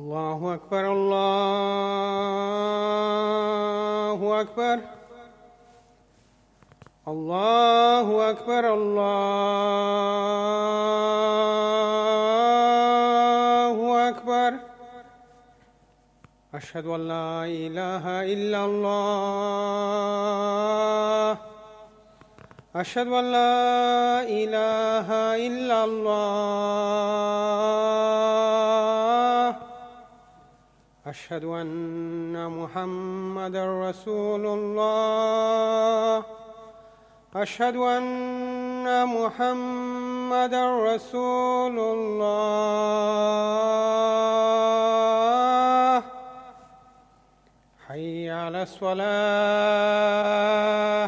الله أكبر الله أكبر الله أكبر الله أكبر. أشهد أن لا إله إلا الله. أشهد أن لا إله إلا الله. أشهد أن محمدًا رسول الله. أشهد أن محمدًا رسول الله. حي على الصلاة.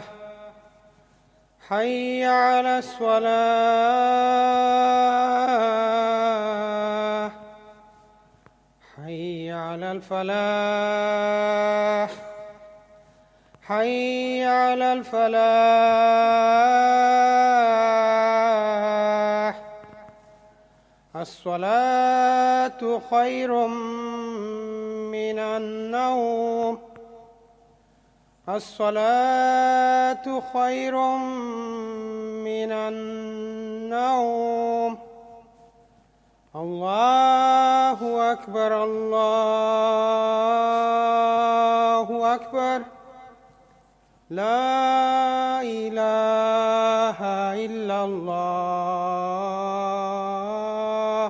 حي على الصلاة. حي على الفلاح. حي على الفلاح. الصلاة خير من النوم. الصلاة خير من النوم. الله أكبر الله أكبر. لا إله إلا الله.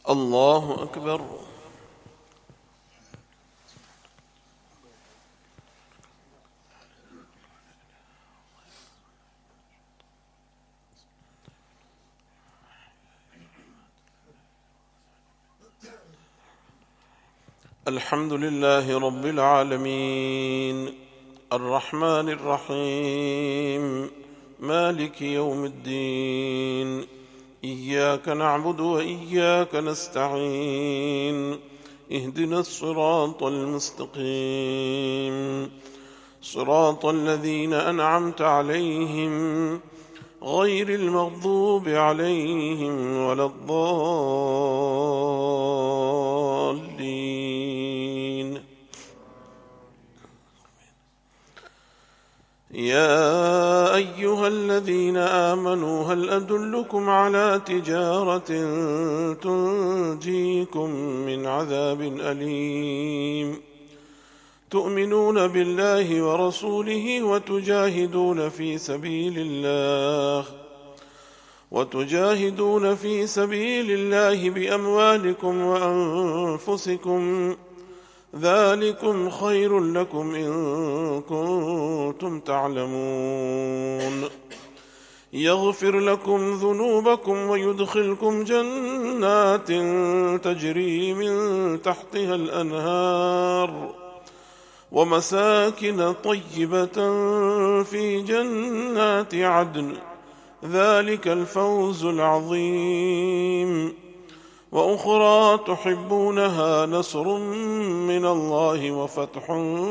الله أكبر. الحمد لله رب العالمين الرحمن الرحيم مالك يوم الدين إياك نعبد وإياك نستعين اهدنا الصراط المستقيم صراط الذين أنعمت عليهم غير المغضوب عليهم ولا الضالين. يا أيها الذين آمنوا هل أدلكم على تجارة تنجيكم من عذاب أليم تؤمنون بالله ورسوله وتجاهدون في سبيل الله بأموالكم وأنفسكم ذلكم خير لكم إن كنتم تعلمون يغفر لكم ذنوبكم ويدخلكم جنات تجري من تحتها الأنهار ومساكن طيبة في جنات عدن ذلك الفوز العظيم وأخرى تحبونها نصر من الله وفتح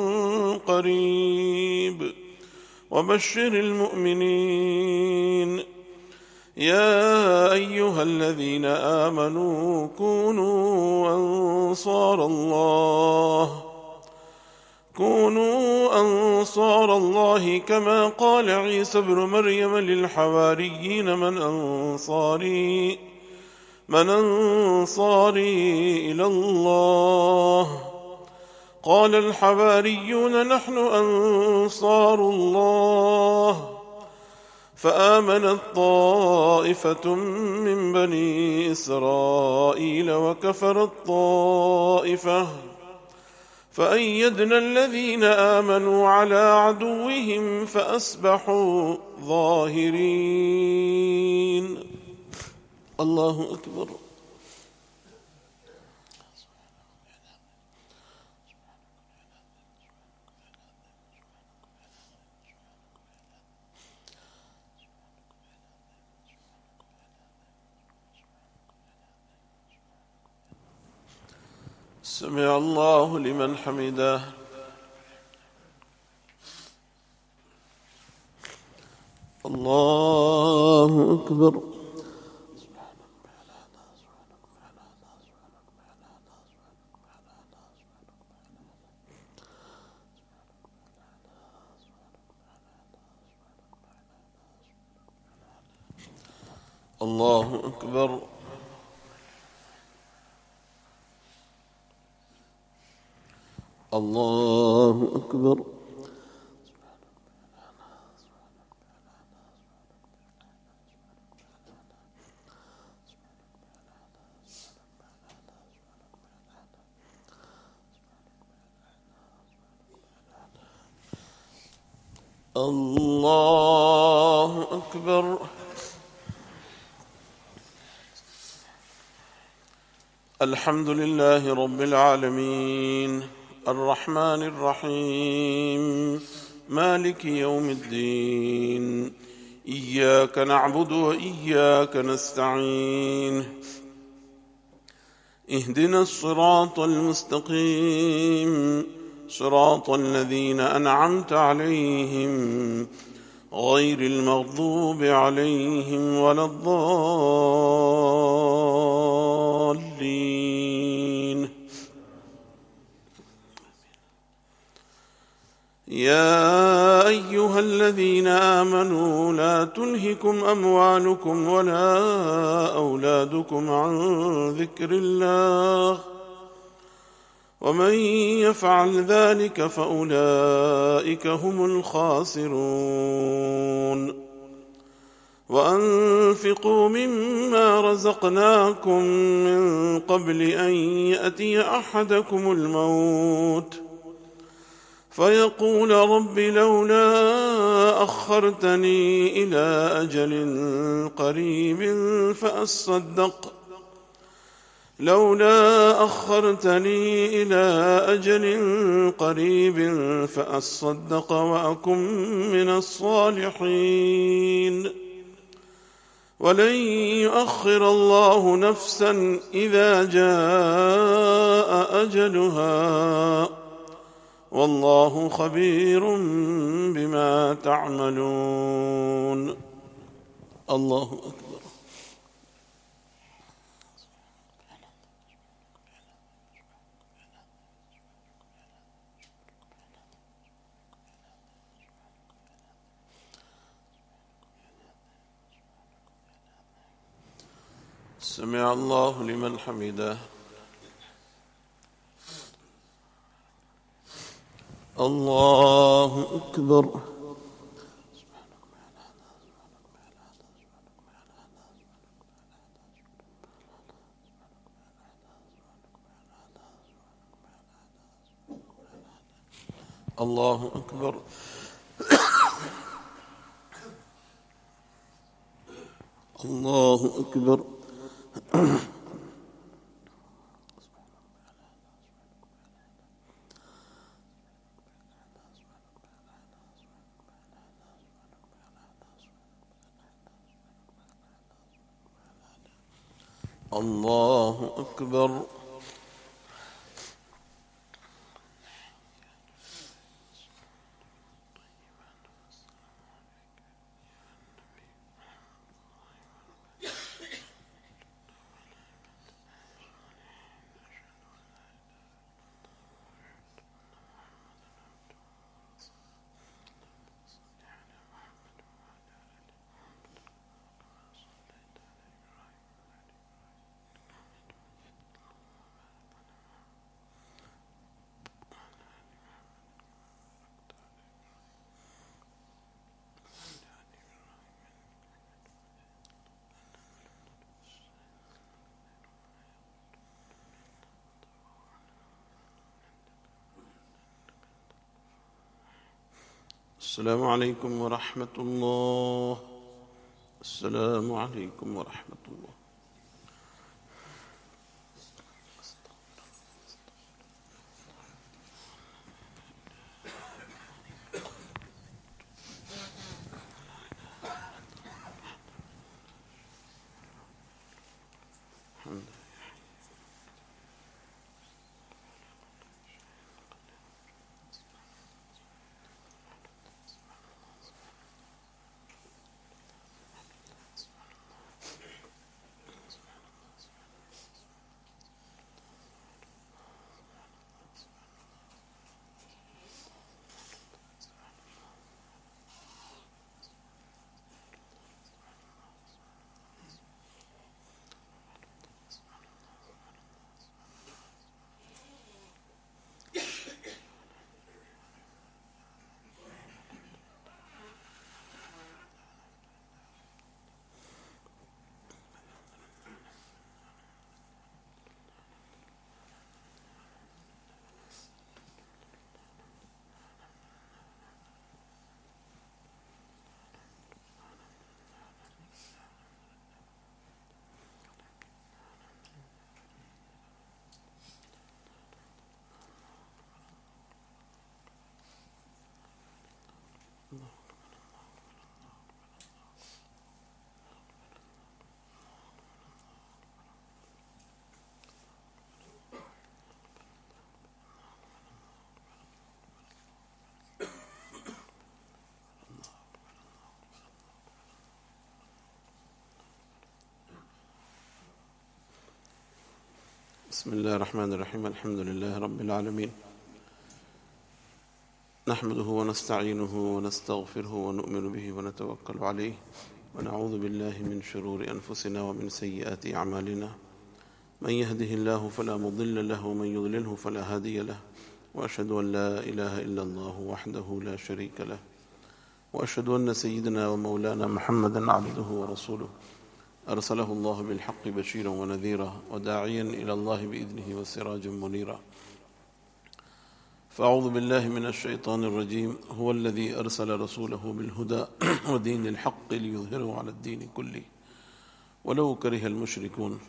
قريب وبشر المؤمنين. يا أيها الذين آمنوا كونوا أنصار الله كما قال عيسى ابن مريم للحواريين من أنصاري إلى الله قال الحواريون نحن أنصار الله فآمنت طائفة من بني إسرائيل وكفرت طائفة فأيدنا الذين آمنوا على عدوهم فأصبحوا ظاهرين. الله أكبر. سمع الله لمن حمده. الله أكبر. الله أكبر. الله أكبر. الله أكبر. الحمد لله رب العالمين الرحمن الرحيم مالك يوم الدين إياك نعبد وإياك نستعين اهدنا الصراط المستقيم صراط الذين أنعمت عليهم غير المغضوب عليهم ولا الضالين. يا أيها الذين آمنوا لا تلهكم أموالكم ولا أولادكم عن ذكر الله ومن يفعل ذلك فأولئك هم الخاسرون. وأنفقوا وأنفقوا مما رزقناكم من قبل أن يأتي أحدكم الموت فيقول رب لولا أخرتني إلى أجل قريب فأصدق وأكن من الصالحين ولن يؤخر الله نفسا إذا جاء أجلها والله خبير بما تعملون. الله أكبر. سمع الله لمن حمده. الله أكبر. الله أكبر. الله أكبر. الله أكبر. السلام عليكم ورحمة الله. السلام عليكم ورحمة الله. بسم الله الرحمن الرحيم. الحمد لله رب العالمين، نحمده ونستعينه ونستغفره ونؤمن به ونتوكل عليه، ونعوذ بالله من شرور أنفسنا ومن سيئات أعمالنا. من يهده الله فلا مضل له ومن يضلله فلا هادي له، وأشهد أن لا إله إلا الله وحده لا شريك له، وأشهد أن سيدنا ومولانا محمدا عبده ورسوله أرسله الله بالحق بشيرا ونذيرا وداعيا إلى الله بإذنه وسراجا منيرا فأعوذ بالله من الشيطان الرجيم هو الذي أرسل رسوله بالهدى ودين الحق ليظهره على الدين كله ولو كره المشركون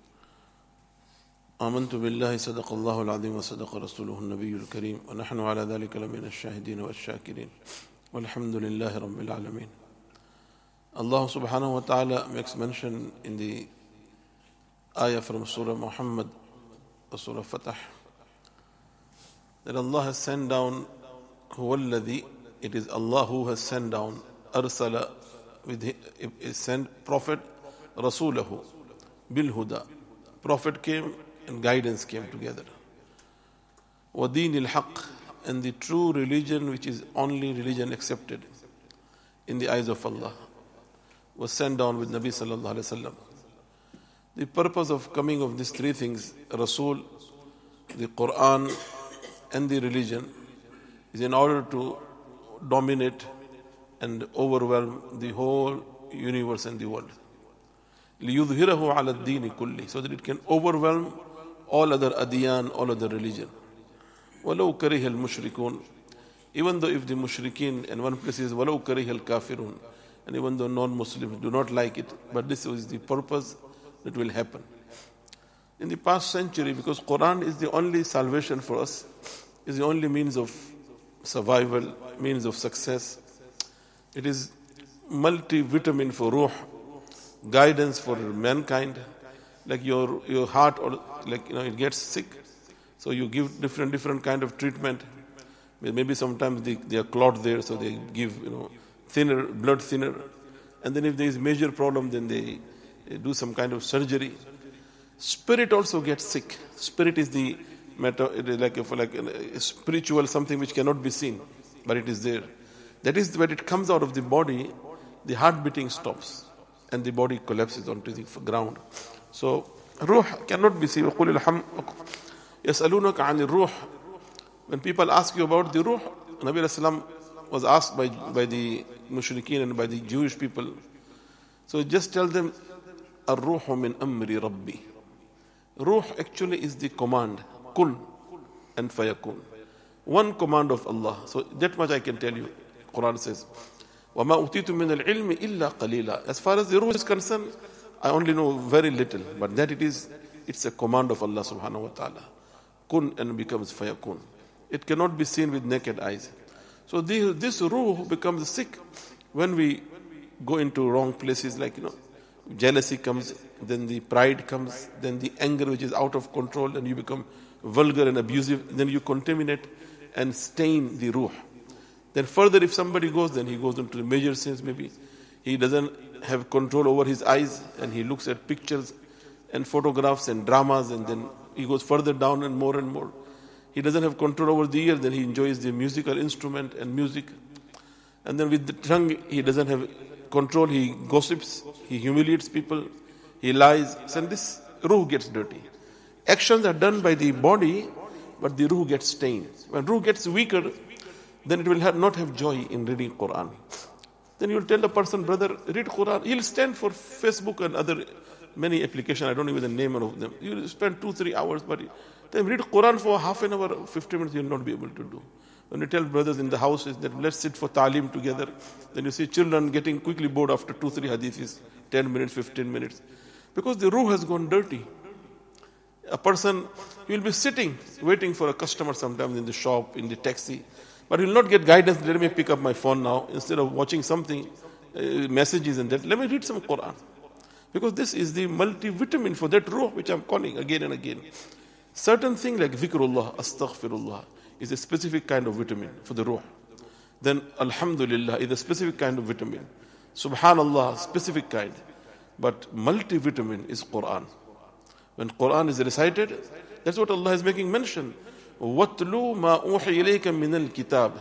آمنت بالله صدق الله العظيم وصدق رسوله النبي الكريم ونحن على ذلك لمن الشاهدين والشاكرين والحمد لله رب العالمين. Allah subhanahu wa ta'ala makes mention in the ayah from Surah Muhammad, Surah Fatah, that Allah has sent down Huwalladhi, it is Allah who has sent down Arsala, with his sent Prophet Rasulahu bil Huda. Prophet came and guidance came together. Wa Deenil Haqq, and the true religion which is only religion accepted in the eyes of Allah was sent down with Nabi sallallahu alaihi wasallam. The purpose of coming of these three things, Rasul, the Quran and the religion, is in order to dominate and overwhelm the whole universe and the world. لِيُظْهِرَهُ عَلَى الدِّينِ كُلِّ, so that it can overwhelm all other adiyan, all other religion. وَلَوْ كَرِهَ الْمُشْرِكُونَ, even though if the mushrikeen, and one place is وَلَوْ كَرِهَ الْكَافِرُونَ, and even though non-Muslims do not like it, but this is the purpose that will happen. In the past century, because Quran is the only salvation for us, is the only means of survival, means of success. It is multivitamin for ruh, guidance for mankind. Like your heart, or like it gets sick, so you give different kind of treatment. Maybe sometimes they are clot there, so they give thinner, blood thinner. And then if there is major problem, then they do some kind of surgery. Spirit also gets sick. Spirit is the matter, it is like a spiritual something which cannot be seen, but it is there. That is when it comes out of the body, the heart beating stops and the body collapses onto the ground. So ruh cannot be seen. يَسْأَلُونَكَ عَنِ الرُّوحِ, when people ask you about the ruh, Nabi Rasulullah was asked by the mushrikeen and by the Jewish people. So just tell them, Ar-ruhu min amri rabbi. Ruh actually is the command, kun and fayakun. One command of Allah. So that much I can tell you. Quran says, وَمَا أُوتِيتُم مِّنَ الْعِلْمِ إِلَّا قَلِيلًا. As far as the ruh is concerned, I only know very little, but that it's a command of Allah subhanahu wa ta'ala. Kun and becomes fayakun. It cannot be seen with naked eyes. So this ruh becomes sick when we go into wrong places, like jealousy comes, then the pride comes, then the anger which is out of control, and you become vulgar and abusive, then you contaminate and stain the ruh. Then further, if somebody goes, then he goes into the major sins. Maybe he doesn't have control over his eyes, and he looks at pictures and photographs and dramas, and then he goes further down and more and more. He doesn't have control over the ear, then he enjoys the musical instrument and music. And then with the tongue, he doesn't have control, he gossips, he humiliates people, he lies, and this ruh gets dirty. Actions are done by the body, but the ruh gets stained. When ruh gets weaker, then it will not have joy in reading Quran. Then you will tell the person, brother, read Quran. He'll stand for Facebook and other many applications, I don't know even the name of them. You will spend 2-3 hours, but then read Quran for half an hour, 50 minutes, you will not be able to do. When you tell brothers in the houses that let's sit for ta'lim together, then you see children getting quickly bored after 2-3 hadiths, 10 minutes, 15 minutes. Because the ruh has gone dirty. A person, he will be sitting, waiting for a customer sometimes in the shop, in the taxi, but he will not get guidance. Let me pick up my phone now. Instead of watching something, messages and that, let me read some Quran. Because this is the multivitamin for that ruh which I'm calling again and again. Certain things like dhikrullah, astaghfirullah is a specific kind of vitamin for the ruh. Then alhamdulillah is a specific kind of vitamin. Subhanallah, specific kind. But multivitamin is Quran. When Quran is recited, that's what Allah is making mention. وَاتْلُوا مَا أُوحِيَ إِلَيْكَ مِنَ الْكِتَابِ.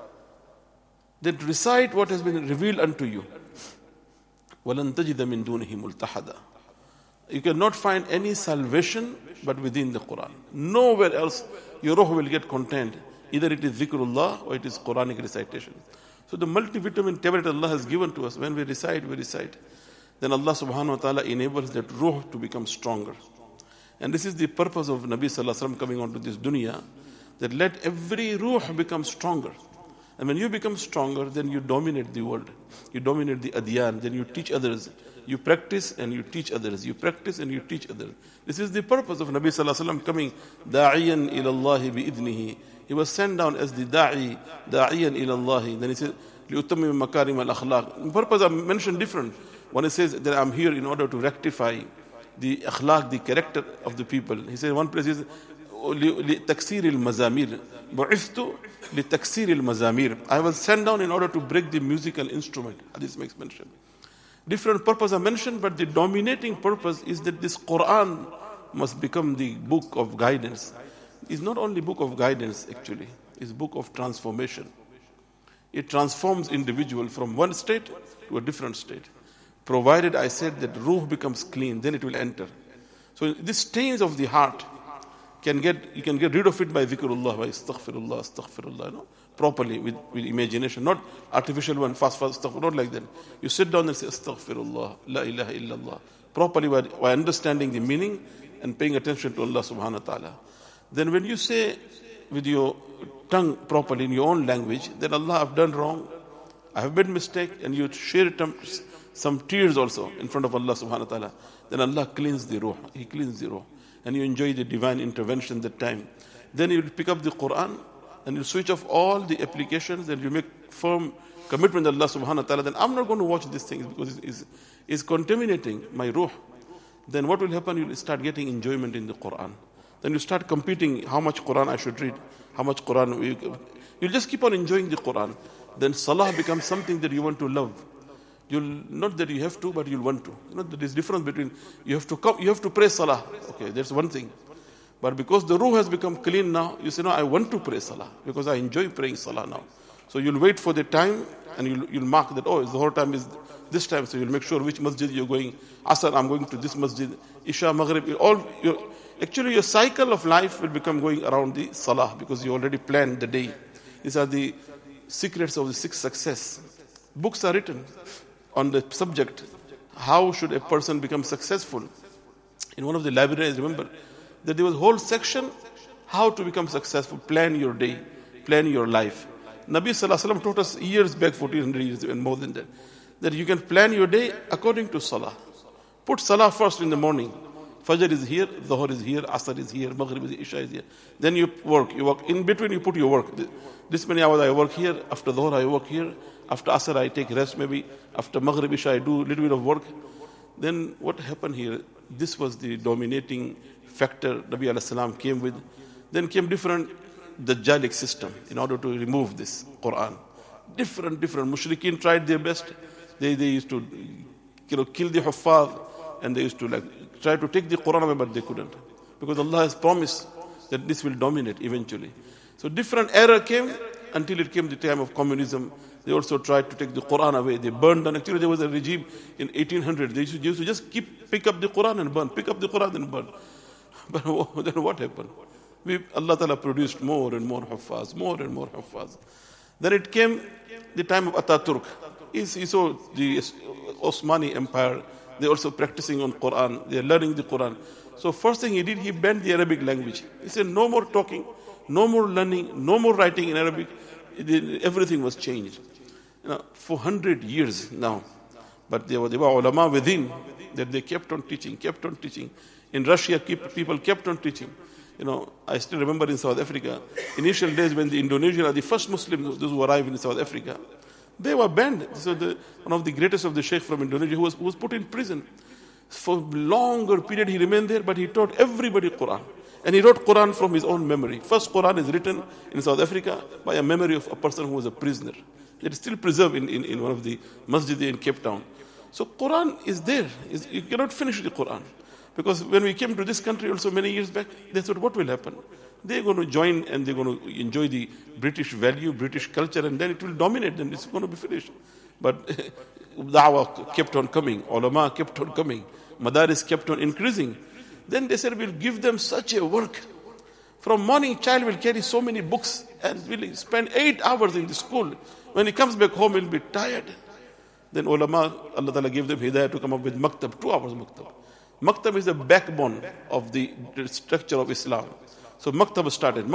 Then recite what has been revealed unto you. وَلَن تَجِدَ مِن دُونِهِ مُلْتَحَدًا. You cannot find any salvation but within the Quran. Nowhere else your ruh will get content. Either it is dhikrullah or it is Quranic recitation. So the multivitamin tablet Allah has given to us, when we recite, we recite. then Allah subhanahu wa ta'ala enables that ruh to become stronger. And this is the purpose of Nabi sallallahu alaihi wasallam coming onto this dunya, that let every ruh become stronger. And when you become stronger, then you dominate the world. You dominate the adyan, then you teach others. You practice and you teach others. You practice and you teach others. This is the purpose of Nabi sallallahu alaihi wasallam coming, da'iyan ila Allah bi'idnihi. He was sent down as the da'iyan ila Allah. Then he said, li'utammim makarim al-akhlaq. The purpose I mentioned different. One he says that I'm here in order to rectify the akhlaq, the character of the people. He said one place is لِتَكْسِيرِ الْمَزَامِيرِ بُعِثْتُ لِتَكْسِيرِ الْمَزَامِيرِ. I was sent down in order to break the musical instrument. This makes mention. Different purpose are mentioned, but the dominating purpose is that this Quran must become the book of guidance. It's not only book of guidance actually, it's book of transformation. It transforms individual from one state to a different state. Provided, I said, that ruh becomes clean, then it will enter. So these stains of the heart you can get rid of it by dhikrullah, by astaghfirullah, no? Properly with imagination, not artificial one, fast, astaghfirullah, not like that. You sit down and say astaghfirullah, la ilaha illallah, properly by understanding the meaning and paying attention to Allah subhanahu wa ta'ala. Then when you say with your tongue properly in your own language, that Allah, I've done wrong, I have made mistake, and you share some tears also in front of Allah subhanahu wa ta'ala, then Allah cleans the ruh. He cleans the ruh. And you enjoy the divine intervention that time. Then you will pick up the Quran and you switch off all the applications and you make firm commitment to Allah subhanahu wa ta'ala. Then I'm not going to watch these things because it's contaminating my ruh. Then what will happen? You'll start getting enjoyment in the Quran. Then you start competing how much Quran I should read, how much Quran. You'll just keep on enjoying the Quran. Then salah becomes something that you want to love. Not that you have to, but you'll want to. There's difference between you have to pray salah. Okay, that's one thing. But because the ruh has become clean now, you say, no, I want to pray salah because I enjoy praying salah now. So you'll wait for the time and you'll mark that, the whole time is this time. So you'll make sure which masjid you're going. Asr, I'm going to this masjid. Isha, Maghrib, actually your cycle of life will become going around the salah because you already planned the day. These are the secrets of the sixth success. Books are written on the subject, how should a person become successful. In one of the libraries, remember, that there was a whole section, how to become successful, plan your day, plan your life. Nabi sallallahu alaihi wasallam taught us years back, 1400 years and more than that you can plan your day according to salah. Put salah first in the morning. Fajr is here, Dhuhr is here, Asr is here, Maghrib is here, Isha is here. Then you work. In between you put your work. This many hours I work here, after Dhuhr I work here, after Asr I take rest maybe, after Maghrib Isha I do a little bit of work. Then what happened here? This was the dominating factor Nabi alayhi salam came with. Then came different Dajjalic system in order to remove this Quran. Different Mushrikeen tried their best. They used to kill the Huffaz and they used to try to take the Quran away, but they couldn't. Because Allah has promised that this will dominate eventually. So different era came until it came the time of communism. They also tried to take the Quran away. They burned down. Actually, there was a regime in 1800. They used to just pick up the Quran and burn. Pick up the Quran and burn. But then what happened? Allah Ta'ala produced more and more Huffaz, more and more Huffaz. Then it came the time of Ataturk. He saw the Osmani Empire. They're also practicing on Quran. They're learning the Quran. So first thing he did, he banned the Arabic language. He said, no more talking, no more learning, no more writing in Arabic. Everything was changed. For 100 years now. But there were ulama within that they kept on teaching. In Russia, people kept on teaching. I still remember in South Africa, initial days when the Indonesians are the first Muslims, those who arrived in South Africa, they were banned. So one of the greatest of the sheikh from Indonesia who was put in prison. For longer period he remained there, but he taught everybody Quran. And he wrote Quran from his own memory. First Quran is written in South Africa by a memory of a person who was a prisoner. It is still preserved in one of the masjid in Cape Town. So Quran is there. You cannot finish the Quran. Because when we came to this country also many years back, they thought, what will happen? They're going to join and they're going to enjoy the British value, British culture, and then it will dominate them. It's going to be finished. But da'wah kept on coming. Ulama kept on coming. Madaris kept on increasing. Then they said, we'll give them such a work. From morning, child will carry so many books and will spend 8 hours in the school. When he comes back home, he'll be tired. Then ulama, Allah Ta'ala gave them hidayah to come up with maktab, 2 hours maktab. Maktab is the backbone of the structure of Islam. So maktab started.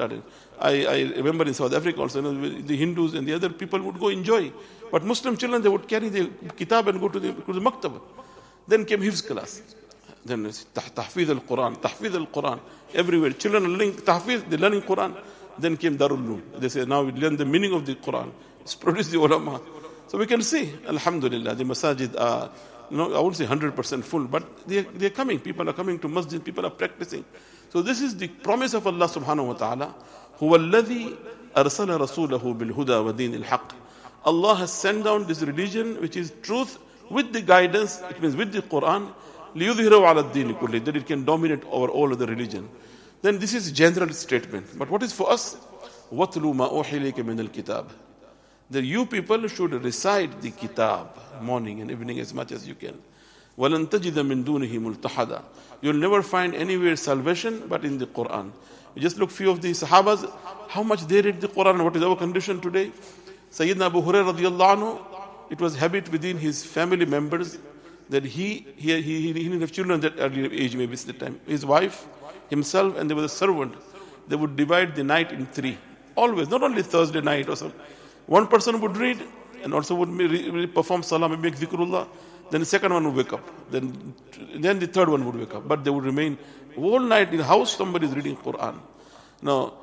I remember in South Africa also, the Hindus and the other people would go enjoy. But Muslim children, they would carry the kitab and go to the maktab. Then came Hifz class. Then tahfiz al-Quran, everywhere. Children are learning tahfiz, they learning Quran. Then came Darul Uloom. They say, now we learn the meaning of the Quran. It's produced the ulama. So we can see, alhamdulillah, the masajid are, I won't say 100% full, but they're coming. People are coming to masjid, people are practicing. So this is the promise of Allah subhanahu wa ta'ala. هُوَ الَّذِي أَرْسَلَ رَسُولَهُ بِالْهُدَى وَدِينِ الْحَقِّ. Allah has sent down this religion, which is truth, with the guidance, it means with the Quran, لِيُظْهِرَهُ عَلَى الدِّينِ كُلِّهِ, that it can dominate over all of the religion. Then this is general statement. But what is for us? وَاتْلُوا مَا أُوحِي إِلَيْكَ مِنَ الْكِتَابِ. That you people should recite the kitab morning and evening as much as you can. وَلَن تَجِدَ مِن دُونِهِ مُلْتَحَدًا. You'll never find anywhere salvation but in the Quran. We just look few of the Sahabas, how much they read the Quran and what is our condition today. Sayyidina Abu Hurairah radiyallahu anhu, it was habit within his family members that he didn't have children at that early age, maybe at the time. His wife, himself, and there was a servant. They would divide the night in 3. Always, not only Thursday night or something. One person would read and also would perform salam and make zikrullah. Then the second one would wake up. Then the third one would wake up. But they would remain all night in the house, somebody is reading Quran. Now,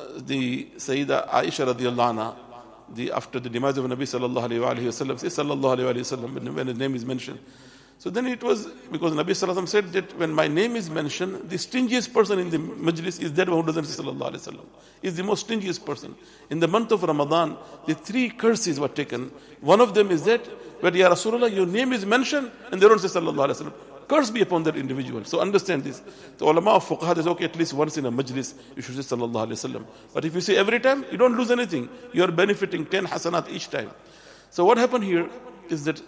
the Sayyida Aisha radiallahu anha, after the demise of Nabi sallallahu alayhi wa sallam, say sallallahu alayhi wa sallam, when his name is mentioned. So then it was, because Nabi sallallahu alayhi wa sallam said that when my name is mentioned, the stingiest person in the majlis is that one who doesn't say sallallahu alayhi wa sallam. Is the most stingiest person. In the month of Ramadan, the 3 curses were taken. One of them is that, where Ya Rasulullah, your name is mentioned, and they don't say sallallahu alayhi wa sallam. Curse be upon that individual. So understand this. The ulama of fuqaha says, okay, at least once in a majlis, you should say sallallahu alayhi wa sallam. But if you say every time, you don't lose anything. You are benefiting 10 hasanat each time. So what happened here is that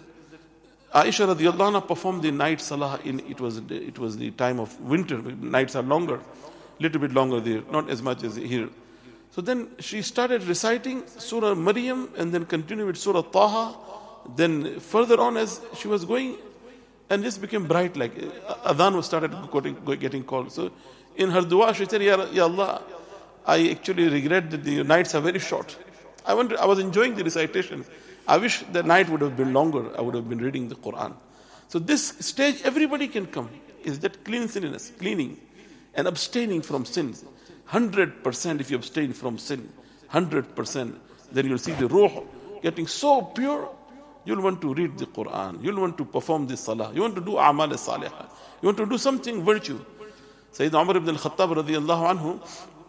Aisha radiallahu anha performed the night salah it was the time of winter. Nights are longer, little bit longer there, not as much as here. So then she started reciting Surah Maryam and then continued with Surah Taha. Then further on as she was going, and this became bright, like adhan was started getting called. So in her dua she said, Ya Allah, I actually regret that the nights are very short. I was enjoying the recitation. I wish the night would have been longer. I would have been reading the Quran. So this stage everybody can come. Is that cleanliness, cleaning and abstaining from sins. 100% if you abstain from sin, 100%, then you'll see the ruh getting so pure. You'll want to read the Quran. You'll want to perform the salah. You want to do a'mal salihah. You want to do something virtue. Sayyidina Umar ibn al-Khattab radiyallahu anhu,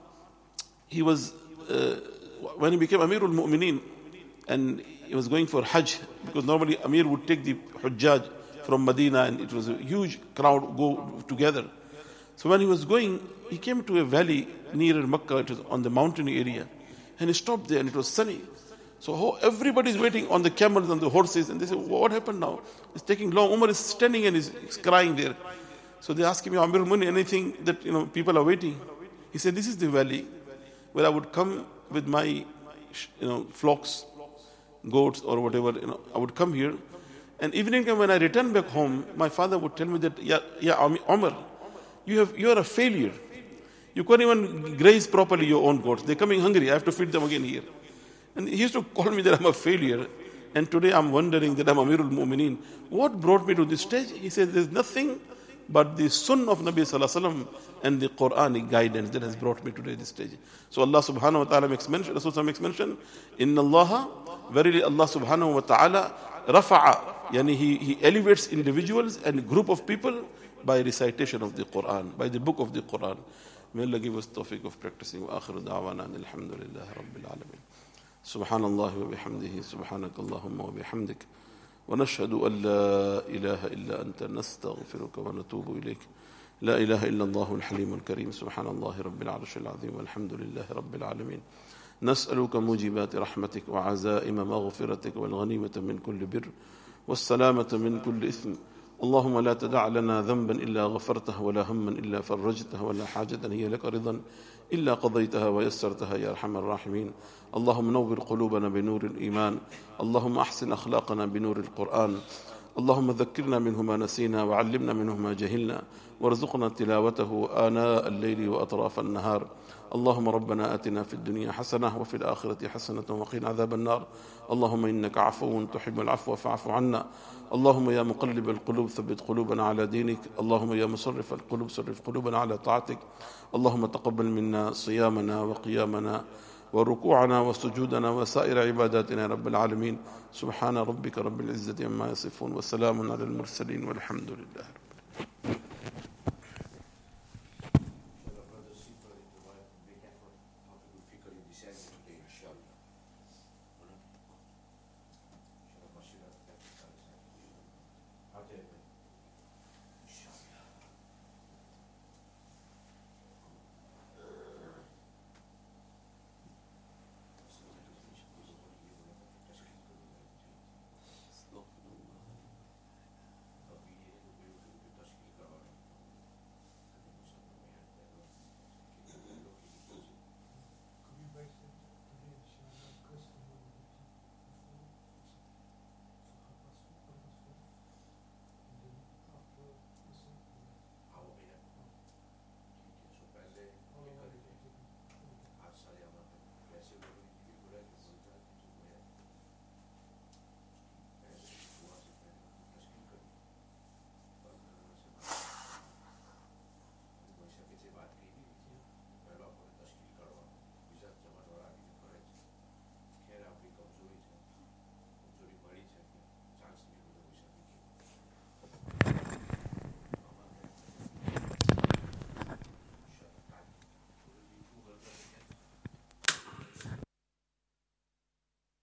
he was, when he became Amirul Mu'mineen, and he was going for Hajj, because normally Amir would take the Hujjaj from Medina, and it was a huge crowd go together. So when he was going, he came to a valley near Makkah, it was on the mountain area, and he stopped there, and it was sunny. So everybody is waiting on the camels and the horses, and they say, what happened now? It's taking long. Umar is standing and he's crying there. So they ask him, Amir Muni, anything that people are waiting? He said, this is the valley where I would come with my flocks, goats or whatever. I would come here, and evening when I return back home, my father would tell me that, yeah, Umar, you are a failure. You can't even graze properly your own goats. They're coming hungry. I have to feed them again here. And he used to call me that I'm a failure. And today I'm wondering that I'm Amirul Mu'mineen. What brought me to this stage? He said, there's nothing but the sunnah of Nabi Sallallahu Alaihi Wasallam and the Quranic guidance that has brought me to this stage. So Allah subhanahu wa ta'ala makes mention, Rasulullah makes mention, Inna Allah, verily Allah subhanahu wa ta'ala, rafa'a, yani he elevates individuals and a group of people by recitation of the Quran, by the book of the Quran. May Allah give us tawfiq of practicing. Wa akhiru da'wana alhamdulillah rabbil alameen. سبحان الله وبحمده سبحانك اللهم وبحمدك ونشهد أن لا إله إلا أنت نستغفرك ونتوب إليك لا إله إلا الله الحليم الكريم سبحان الله رب العرش العظيم والحمد لله رب العالمين نسألك موجبات رحمتك وعزائم مغفرتك والغنيمة من كل بر والسلامة من كل إثم اللهم لا تدع لنا ذنبا إلا غفرته ولا هما إلا فرجته ولا حاجة هي لك رضا إلا قضيتها ويسرتها يا أرحم الراحمين. اللهم نور قلوبنا بنور الإيمان، اللهم أحسن أخلاقنا بنور القرآن، اللهم ذكرنا منه ما نسينا وعلمنا منه ما جهلنا وارزقنا تلاوته آناء الليل وأطراف النهار. اللهم ربنا آتنا في الدنيا حسنة وفي الآخرة حسنة وقنا عذاب النار. اللهم إنك عفو تحب العفو فاعف عنا. اللهم يا مقلب القلوب ثبت قلوبنا على دينك. اللهم يا مصرف القلوب صرف قلوبنا على طاعتك. اللهم تقبل منا صيامنا وقيامنا وركوعنا وسجودنا وسائر عباداتنا يا رب العالمين. سبحان ربك رب العزة عما يصفون وسلام على المرسلين والحمد لله.